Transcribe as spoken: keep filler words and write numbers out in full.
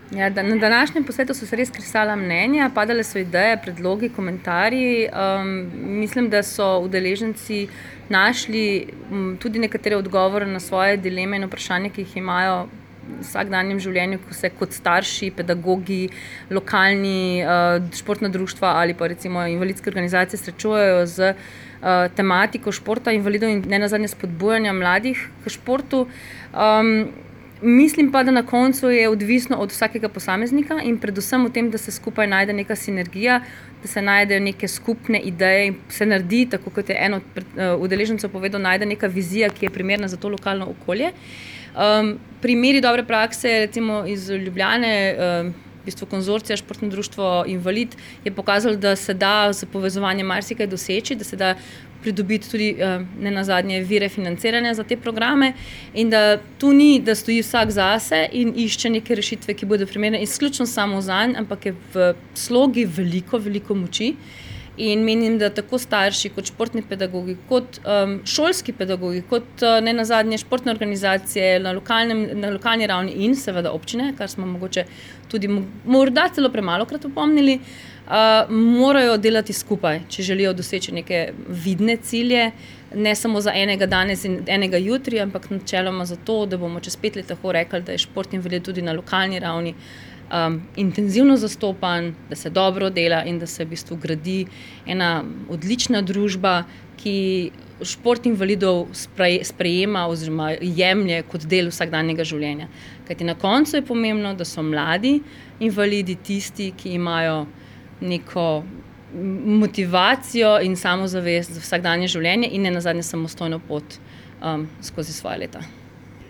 Ja, da, na današnjem posvetu so se res kresala mnenja, padale so ideje, predlogi, komentarji. Um, mislim, da so udeleženci našli um, tudi nekatere odgovore na svoje dileme in vprašanja, ki jih imajo v vsakdanjem življenju, ko se kot starši, pedagogi, lokalni uh, športna društva ali pa recimo invalidske organizacije srečujejo z uh, tematiko športa invalidov in ne nazadnje spodbujanja mladih k športu. Um, Mislim pa, da na koncu je odvisno od vsakega posameznika in predvsem v tem, da se skupaj najde neka sinergija, da se najdejo neke skupne ideje in se naredi, tako kot je eno od udeležencev povedal, najde neka vizija, ki je primerna za to lokalno okolje. Um, primeri dobre prakse, recimo iz Ljubljane, um, v bistvu konzorcija Športno društvo Invalid je pokazalo, da se da z povezovanjem marsikaj doseči, da se da pridobiti tudi ne nazadnje vire financiranja za te programe in da tu ni, da stoji vsak zase in išče neke rešitve, ki bodo primerne izključno samo zanj, ampak je v slogi veliko, veliko moči. In menim, da tako starši kot športni pedagogi, kot um, šolski pedagogi, kot uh, ne nazadnje športne organizacije na, lokalnem, na lokalni ravni in seveda občine, kar smo mogoče tudi morda celo premalokrat opomnili, uh, morajo delati skupaj, če želijo doseči neke vidne cilje, ne samo za enega danes in enega jutri, ampak načeloma za to, da bomo čez pet let tako rekli, da je šport invalid tudi na lokalni ravni Um, intenzivno zastopan, da se dobro dela in da se v bistvu gradi ena odlična družba, ki šport invalidov sprejema oziroma jemlje kot del vsakdanjega življenja. Kajti na koncu je pomembno, da so mladi invalidi tisti, ki imajo neko motivacijo in samozavest za vsakdanje življenje in ne nazadnje samostojno pot um, skozi svoje leta.